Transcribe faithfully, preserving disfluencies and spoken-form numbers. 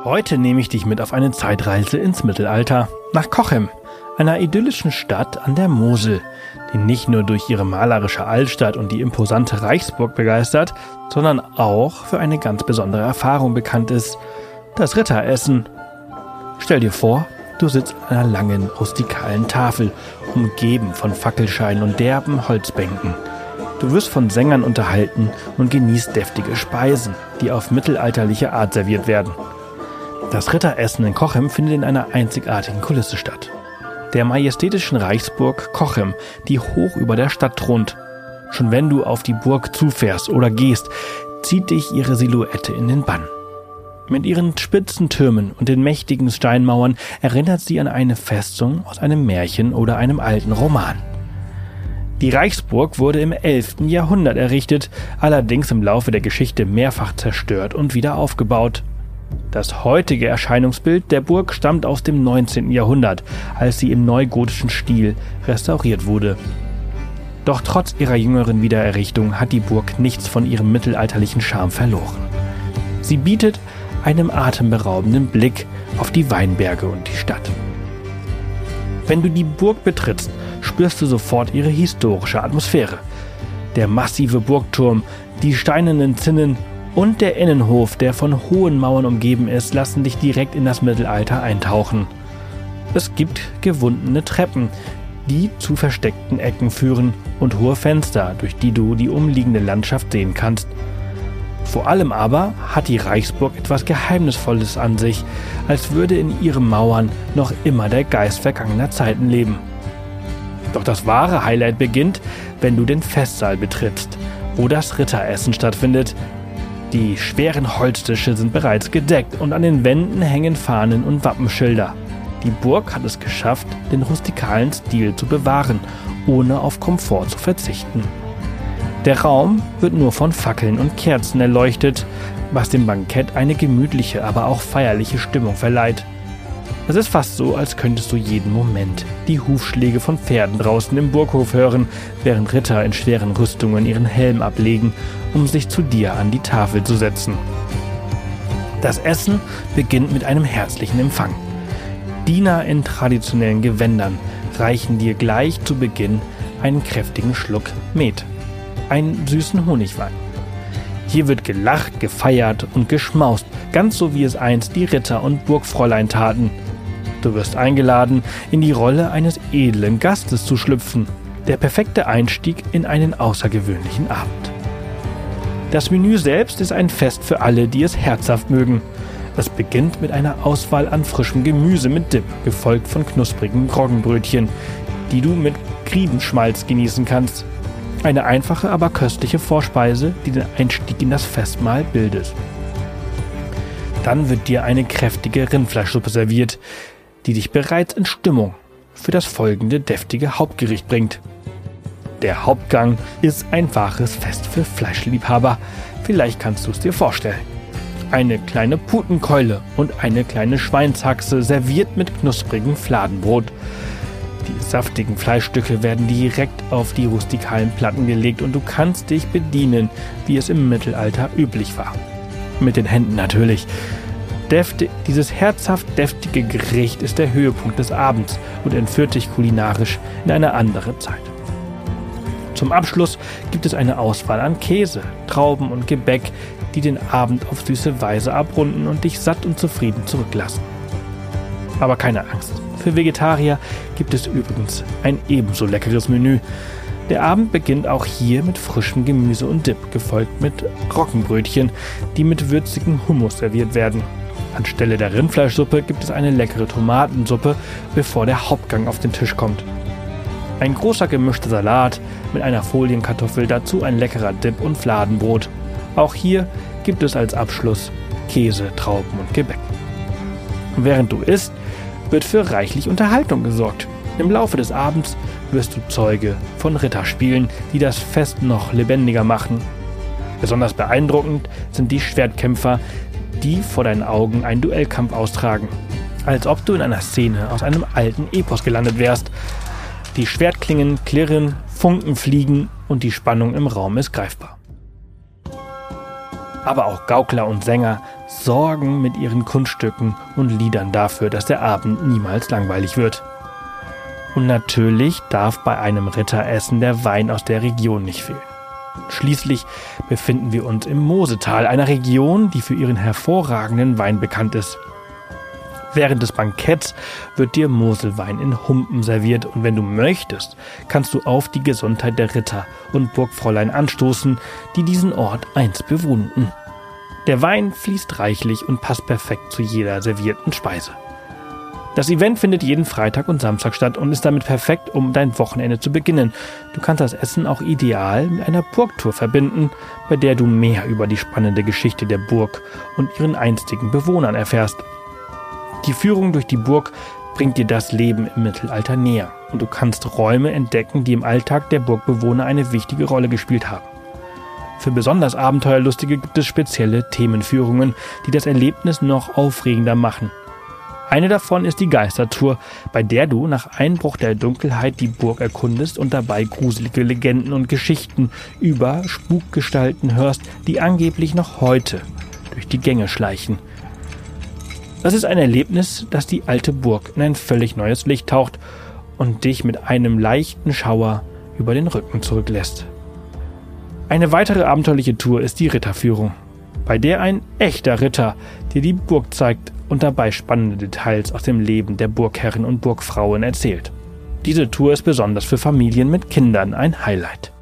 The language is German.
Heute nehme ich dich mit auf eine Zeitreise ins Mittelalter, nach Cochem, einer idyllischen Stadt an der Mosel, die nicht nur durch ihre malerische Altstadt und die imposante Reichsburg begeistert, sondern auch für eine ganz besondere Erfahrung bekannt ist: das Ritteressen. Stell dir vor, du sitzt an einer langen, rustikalen Tafel, umgeben von Fackelscheinen und derben Holzbänken. Du wirst von Sängern unterhalten und genießt deftige Speisen, die auf mittelalterliche Art serviert werden. Das Ritteressen in Cochem findet in einer einzigartigen Kulisse statt: der majestätischen Reichsburg Cochem, die hoch über der Stadt thront. Schon wenn du auf die Burg zufährst oder gehst, zieht dich ihre Silhouette in den Bann. Mit ihren spitzen Türmen und den mächtigen Steinmauern erinnert sie an eine Festung aus einem Märchen oder einem alten Roman. Die Reichsburg wurde im elften Jahrhundert errichtet, allerdings im Laufe der Geschichte mehrfach zerstört und wieder aufgebaut. Das heutige Erscheinungsbild der Burg stammt aus dem neunzehnten Jahrhundert, als sie im neugotischen Stil restauriert wurde. Doch trotz ihrer jüngeren Wiedererrichtung hat die Burg nichts von ihrem mittelalterlichen Charme verloren. Sie bietet einen atemberaubenden Blick auf die Weinberge und die Stadt. Wenn du die Burg betrittst, spürst du sofort ihre historische Atmosphäre. Der massive Burgturm, die steinernen Zinnen und der Innenhof, der von hohen Mauern umgeben ist, lassen dich direkt in das Mittelalter eintauchen. Es gibt gewundene Treppen, die zu versteckten Ecken führen, und hohe Fenster, durch die du die umliegende Landschaft sehen kannst. Vor allem aber hat die Reichsburg etwas Geheimnisvolles an sich, als würde in ihren Mauern noch immer der Geist vergangener Zeiten leben. Doch das wahre Highlight beginnt, wenn du den Festsaal betrittst, wo das Ritteressen stattfindet. Die schweren Holztische sind bereits gedeckt und an den Wänden hängen Fahnen und Wappenschilder. Die Burg hat es geschafft, den rustikalen Stil zu bewahren, ohne auf Komfort zu verzichten. Der Raum wird nur von Fackeln und Kerzen erleuchtet, was dem Bankett eine gemütliche, aber auch feierliche Stimmung verleiht. Es ist fast so, als könntest du jeden Moment die Hufschläge von Pferden draußen im Burghof hören, während Ritter in schweren Rüstungen ihren Helm ablegen, um sich zu dir an die Tafel zu setzen. Das Essen beginnt mit einem herzlichen Empfang. Diener in traditionellen Gewändern reichen dir gleich zu Beginn einen kräftigen Schluck Met, einen süßen Honigwein. Hier wird gelacht, gefeiert und geschmaust, ganz so wie es einst die Ritter und Burgfräulein taten. Du wirst eingeladen, in die Rolle eines edlen Gastes zu schlüpfen. Der perfekte Einstieg in einen außergewöhnlichen Abend. Das Menü selbst ist ein Fest für alle, die es herzhaft mögen. Es beginnt mit einer Auswahl an frischem Gemüse mit Dip, gefolgt von knusprigen Roggenbrötchen, die du mit Griebenschmalz genießen kannst. Eine einfache, aber köstliche Vorspeise, die den Einstieg in das Festmahl bildet. Dann wird dir eine kräftige Rindfleischsuppe serviert, die dich bereits in Stimmung für das folgende deftige Hauptgericht bringt. Der Hauptgang ist ein wahres Fest für Fleischliebhaber. Vielleicht kannst du es dir vorstellen. Eine kleine Putenkeule und eine kleine Schweinshaxe serviert mit knusprigem Fladenbrot. Die saftigen Fleischstücke werden direkt auf die rustikalen Platten gelegt und du kannst dich bedienen, wie es im Mittelalter üblich war. Mit den Händen natürlich. Deftig, dieses herzhaft deftige Gericht ist der Höhepunkt des Abends und entführt dich kulinarisch in eine andere Zeit. Zum Abschluss gibt es eine Auswahl an Käse, Trauben und Gebäck, die den Abend auf süße Weise abrunden und dich satt und zufrieden zurücklassen. Aber keine Angst, für Vegetarier gibt es übrigens ein ebenso leckeres Menü. Der Abend beginnt auch hier mit frischem Gemüse und Dip, gefolgt mit Roggenbrötchen, die mit würzigem Hummus serviert werden. Anstelle der Rindfleischsuppe gibt es eine leckere Tomatensuppe, bevor der Hauptgang auf den Tisch kommt. Ein großer gemischter Salat mit einer Folienkartoffel, dazu ein leckerer Dip und Fladenbrot. Auch hier gibt es als Abschluss Käse, Trauben und Gebäck. Während du isst, wird für reichlich Unterhaltung gesorgt. Im Laufe des Abends wirst du Zeuge von Ritterspielen, die das Fest noch lebendiger machen. Besonders beeindruckend sind die Schwertkämpfer, die vor deinen Augen einen Duellkampf austragen. Als ob du in einer Szene aus einem alten Epos gelandet wärst. Die Schwertklingen klirren, Funken fliegen und die Spannung im Raum ist greifbar. Aber auch Gaukler und Sänger sorgen mit ihren Kunststücken und Liedern dafür, dass der Abend niemals langweilig wird. Und natürlich darf bei einem Ritteressen der Wein aus der Region nicht fehlen. Schließlich befinden wir uns im Mosetal, einer Region, die für ihren hervorragenden Wein bekannt ist. Während des Banketts wird dir Moselwein in Humpen serviert und wenn du möchtest, kannst du auf die Gesundheit der Ritter und Burgfräulein anstoßen, die diesen Ort einst bewohnten. Der Wein fließt reichlich und passt perfekt zu jeder servierten Speise. Das Event findet jeden Freitag und Samstag statt und ist damit perfekt, um dein Wochenende zu beginnen. Du kannst das Essen auch ideal mit einer Burgtour verbinden, bei der du mehr über die spannende Geschichte der Burg und ihren einstigen Bewohnern erfährst. Die Führung durch die Burg bringt dir das Leben im Mittelalter näher und du kannst Räume entdecken, die im Alltag der Burgbewohner eine wichtige Rolle gespielt haben. Für besonders Abenteuerlustige gibt es spezielle Themenführungen, die das Erlebnis noch aufregender machen. Eine davon ist die Geistertour, bei der du nach Einbruch der Dunkelheit die Burg erkundest und dabei gruselige Legenden und Geschichten über Spukgestalten hörst, die angeblich noch heute durch die Gänge schleichen. Das ist ein Erlebnis, das die alte Burg in ein völlig neues Licht taucht und dich mit einem leichten Schauer über den Rücken zurücklässt. Eine weitere abenteuerliche Tour ist die Ritterführung, bei der ein echter Ritter dir die Burg zeigt und dabei spannende Details aus dem Leben der Burgherren und Burgfrauen erzählt. Diese Tour ist besonders für Familien mit Kindern ein Highlight.